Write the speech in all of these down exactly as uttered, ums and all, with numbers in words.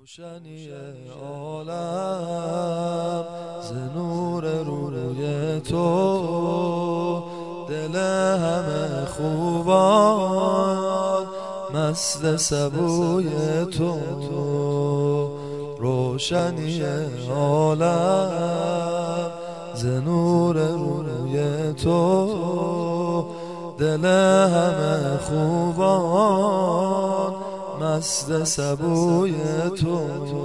روشنی عالم ز نور روی تو، دل همه خوبان مست سبوی تو. روشنی عالم ز نور روی تو، دل همه خوبان مست سبوی تو.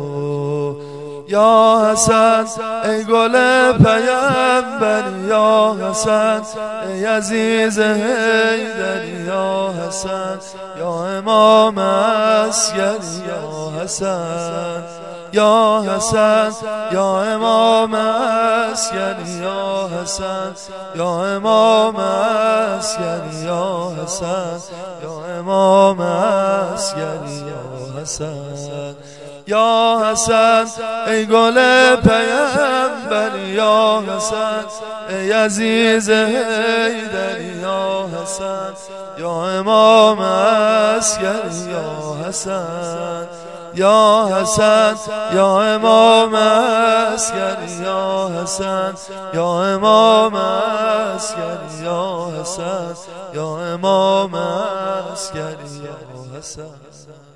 یا حسن ای گل پیمبری، یا حسن ای عزیز حیدری، یا حسن یا امام عسکری، یا حسن یا حسن یا امام عسکری، یا حسن یا امام عسکری، یا حسن یا امام عسکری، یا حسن یا حسن ای گل پیمبری، یا حسن ای عزیز حیدری، یا حسن یا امام عسکری، یا حسن یا حسن یا امام عسکری، یا حسن یا امام عسکری، یا حسن یا امام عسکری، یا حسن.